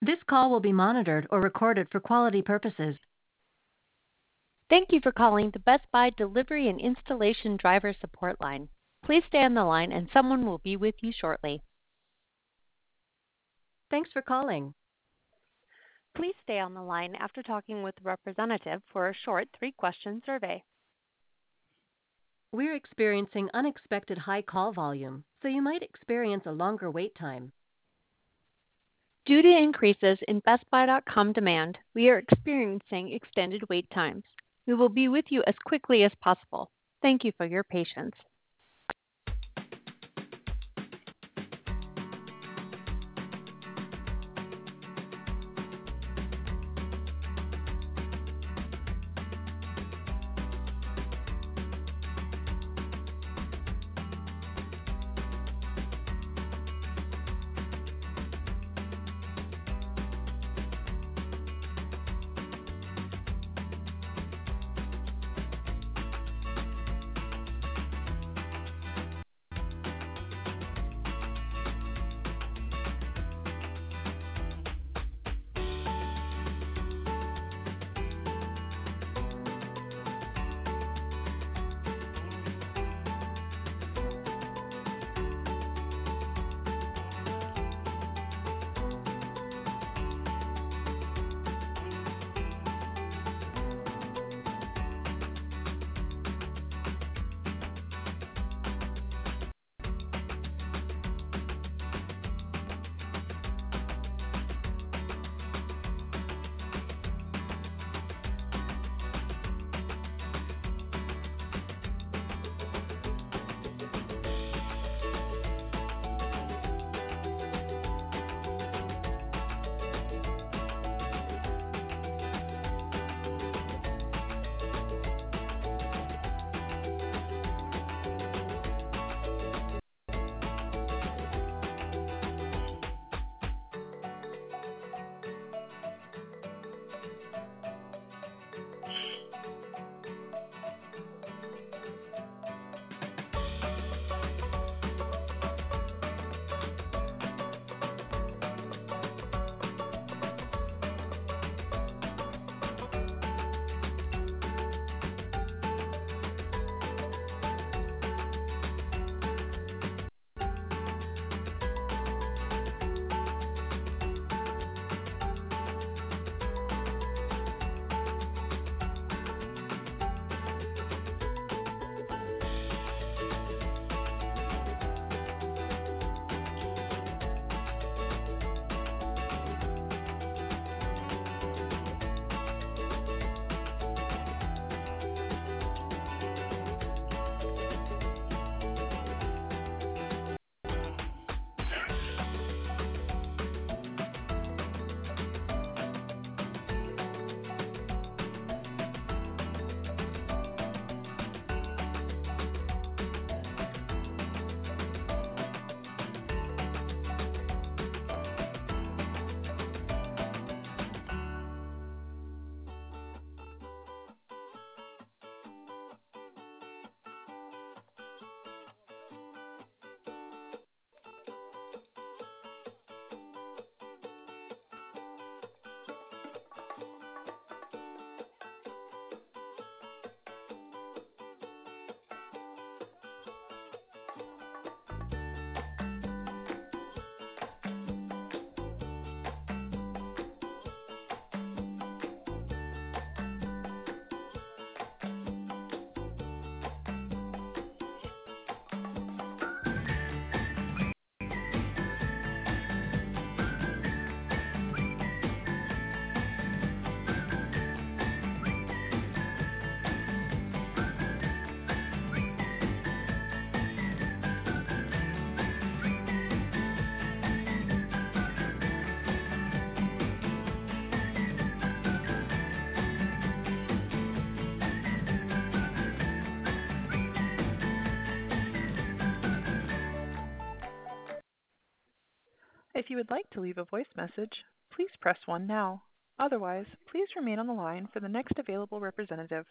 This call will be monitored or recorded for quality purposes. Thank you for calling the Best Buy Delivery and Installation Driver Support Line. Please stay on the line and someone will be with you shortly. Thanks for calling. Please stay on the line after talking with a representative for a short 3-question survey. We're experiencing unexpected high call volume, so you might experience a longer wait time. Due to increases in BestBuy.com demand, we are experiencing extended wait times. We will be with you as quickly as possible. Thank you for your patience. If you would like to leave a voice message, please press 1 now. Otherwise, please remain on the line for the next available representative.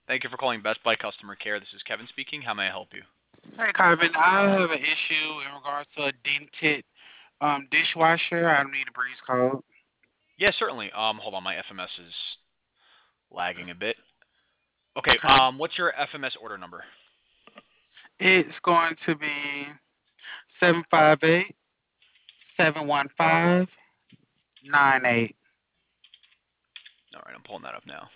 Thank you for calling Best Buy Customer Care. This is Kevin speaking. How may I help you? Hey, Carvin, I have an issue in regards to a dented dishwasher. I need a breeze code. Yeah, certainly. Hold on, my FMS is lagging a bit. Okay, Okay. what's your FMS order number? It's going to be 758-715-98. All right, I'm pulling that up now.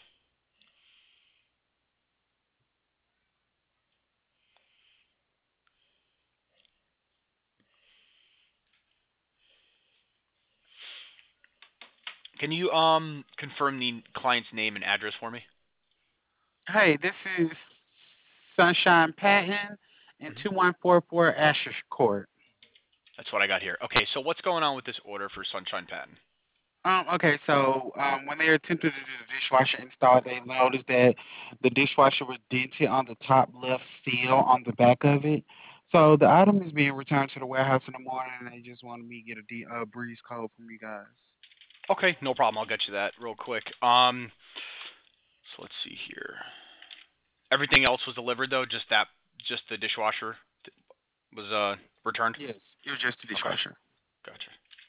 Can you confirm the client's name and address for me? Hey, this is Sunshine Patton and Hmm. 2144 Asher Court. That's what I got here. Okay, so what's going on with this order for Sunshine Patton? Okay, so when they attempted to do the dishwasher install, they noticed that the dishwasher was dented on the top left seal on the back of it. So the item is being returned to the warehouse in the morning, and they just wanted me to get a breeze code from you guys. Okay, no problem. I'll get you that real quick. So let's see here. Everything else was delivered though. Just the dishwasher was returned. Yes, it was just a Okay, dishwasher. gotcha.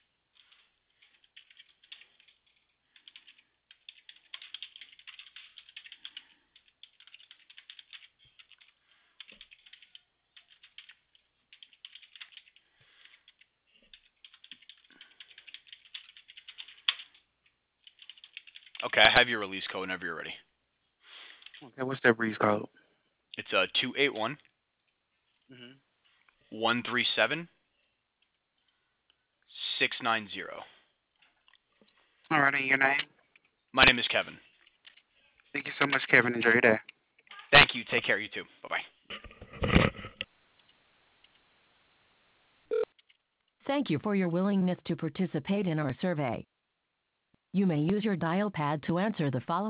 Okay, I have your release code whenever you're ready. Okay, what's that breeze code? It's 281 Hmm. 137 690. All right, and your name? My name is Kevin. Thank you so much, Kevin. Enjoy your day. Thank you. Take care. You too. Bye bye. Thank you for your willingness to participate in our survey. You may use your dial pad to answer the following